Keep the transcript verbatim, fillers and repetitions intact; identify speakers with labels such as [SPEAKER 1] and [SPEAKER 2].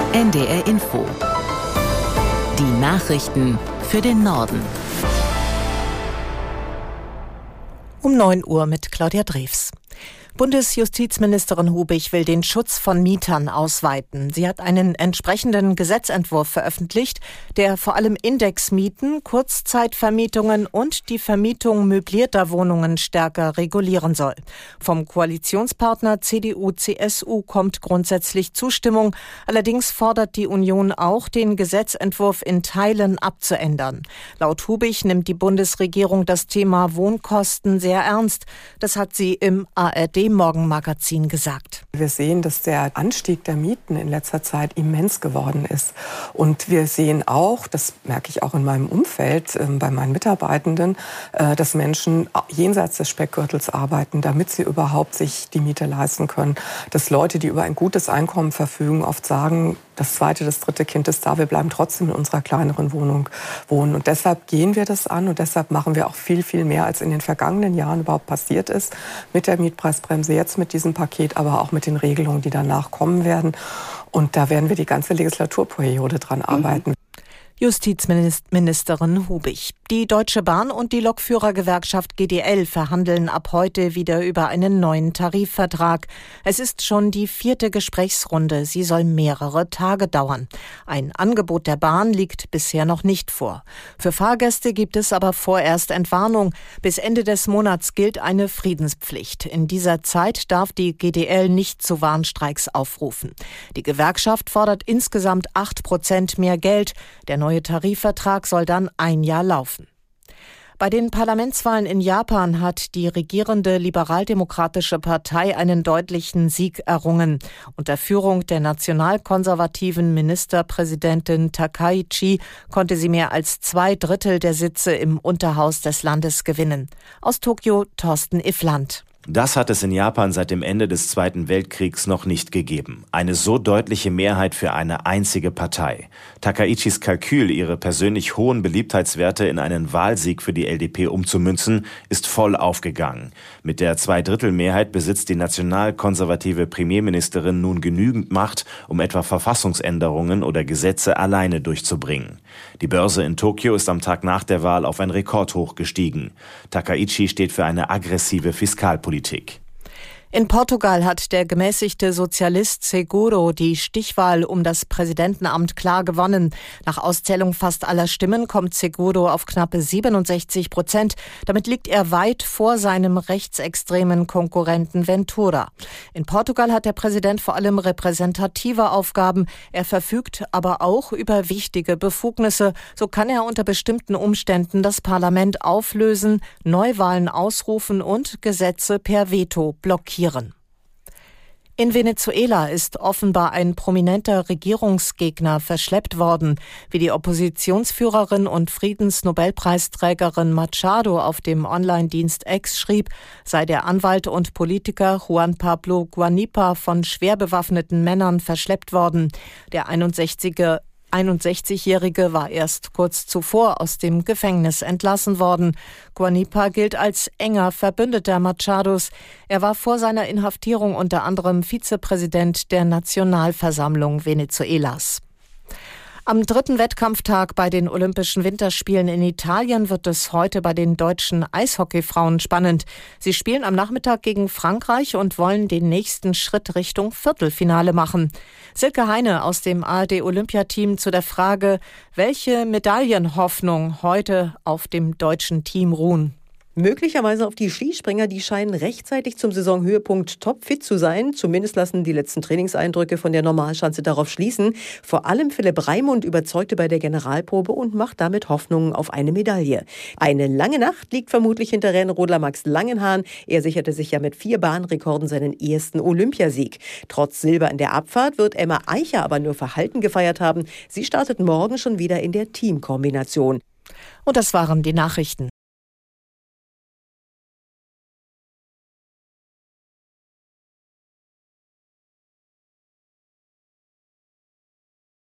[SPEAKER 1] N D R Info. Die Nachrichten für den Norden.
[SPEAKER 2] Um neun Uhr mit Claudia Drews. Bundesjustizministerin Hubich will den Schutz von Mietern ausweiten. Sie hat einen entsprechenden Gesetzentwurf veröffentlicht, der vor allem Indexmieten, Kurzzeitvermietungen und die Vermietung möblierter Wohnungen stärker regulieren soll. Vom Koalitionspartner C D U C S U kommt grundsätzlich Zustimmung. Allerdings fordert die Union auch, den Gesetzentwurf in Teilen abzuändern. Laut Hubich nimmt die Bundesregierung das Thema Wohnkosten sehr ernst. Das hat sie im A R D-Morgenmagazin gesagt.
[SPEAKER 3] Wir sehen, dass der Anstieg der Mieten in letzter Zeit immens geworden ist. Und wir sehen auch, das merke ich auch in meinem Umfeld, äh, bei meinen Mitarbeitenden, äh, dass Menschen jenseits des Speckgürtels arbeiten, damit sie überhaupt sich die Miete leisten können. Dass Leute, die über ein gutes Einkommen verfügen, oft sagen, das zweite, das dritte Kind ist da, wir bleiben trotzdem in unserer kleineren Wohnung wohnen. Und deshalb gehen wir das an und deshalb machen wir auch viel, viel mehr, als in den vergangenen Jahren überhaupt passiert ist, mit der Mietpreisbremse, jetzt mit diesem Paket, aber auch mit den Regelungen, die danach kommen werden. Und da werden wir die ganze Legislaturperiode dran arbeiten.
[SPEAKER 2] Justizministerin Hubich. Die Deutsche Bahn und die Lokführergewerkschaft G D L verhandeln ab heute wieder über einen neuen Tarifvertrag. Es ist schon die vierte Gesprächsrunde. Sie soll mehrere Tage dauern. Ein Angebot der Bahn liegt bisher noch nicht vor. Für Fahrgäste gibt es aber vorerst Entwarnung. Bis Ende des Monats gilt eine Friedenspflicht. In dieser Zeit darf die G D L nicht zu Warnstreiks aufrufen. Die Gewerkschaft fordert insgesamt acht Prozent mehr Geld. Der neue Tarifvertrag soll dann ein Jahr laufen. Bei den Parlamentswahlen in Japan hat die regierende liberaldemokratische Partei einen deutlichen Sieg errungen. Unter Führung der nationalkonservativen Ministerpräsidentin Takaichi konnte sie mehr als zwei Drittel der Sitze im Unterhaus des Landes gewinnen. Aus Tokio, Thorsten Iffland.
[SPEAKER 4] Das hat es in Japan seit dem Ende des Zweiten Weltkriegs noch nicht gegeben. Eine so deutliche Mehrheit für eine einzige Partei. Takaichis Kalkül, ihre persönlich hohen Beliebtheitswerte in einen Wahlsieg für die L D P umzumünzen, ist voll aufgegangen. Mit der Zweidrittelmehrheit besitzt die nationalkonservative Premierministerin nun genügend Macht, um etwa Verfassungsänderungen oder Gesetze alleine durchzubringen. Die Börse in Tokio ist am Tag nach der Wahl auf ein Rekordhoch gestiegen. Takaichi steht für eine aggressive Fiskalpolitik.
[SPEAKER 2] In Portugal hat der gemäßigte Sozialist Seguro die Stichwahl um das Präsidentenamt klar gewonnen. Nach Auszählung fast aller Stimmen kommt Seguro auf knappe siebenundsechzig Prozent. Damit liegt er weit vor seinem rechtsextremen Konkurrenten Ventura. In Portugal hat der Präsident vor allem repräsentative Aufgaben. Er verfügt aber auch über wichtige Befugnisse. So kann er unter bestimmten Umständen das Parlament auflösen, Neuwahlen ausrufen und Gesetze per Veto blockieren. In Venezuela ist offenbar ein prominenter Regierungsgegner verschleppt worden. Wie die Oppositionsführerin und Friedensnobelpreisträgerin Machado auf dem Online-Dienst X schrieb, sei der Anwalt und Politiker Juan Pablo Guanipa von schwer bewaffneten Männern verschleppt worden. Der einundsechzigjährige einundsechzigjährige war erst kurz zuvor aus dem Gefängnis entlassen worden. Guanipa gilt als enger Verbündeter Machados. Er war vor seiner Inhaftierung unter anderem Vizepräsident der Nationalversammlung Venezuelas. Am dritten Wettkampftag bei den Olympischen Winterspielen in Italien wird es heute bei den deutschen Eishockeyfrauen spannend. Sie spielen am Nachmittag gegen Frankreich und wollen den nächsten Schritt Richtung Viertelfinale machen. Silke Heine aus dem A R D-Olympiateam zu der Frage, welche Medaillenhoffnung heute auf dem deutschen Team ruhen.
[SPEAKER 5] Möglicherweise auf die Skispringer, die scheinen rechtzeitig zum Saisonhöhepunkt topfit zu sein. Zumindest lassen die letzten Trainingseindrücke von der Normalschanze darauf schließen. Vor allem Philipp Raimund überzeugte bei der Generalprobe und macht damit Hoffnungen auf eine Medaille. Eine lange Nacht liegt vermutlich hinter Rennrodler Max Langenhahn. Er sicherte sich ja mit vier Bahnrekorden seinen ersten Olympiasieg. Trotz Silber in der Abfahrt wird Emma Eicher aber nur verhalten gefeiert haben. Sie startet morgen schon wieder in der Teamkombination.
[SPEAKER 2] Und das waren die Nachrichten.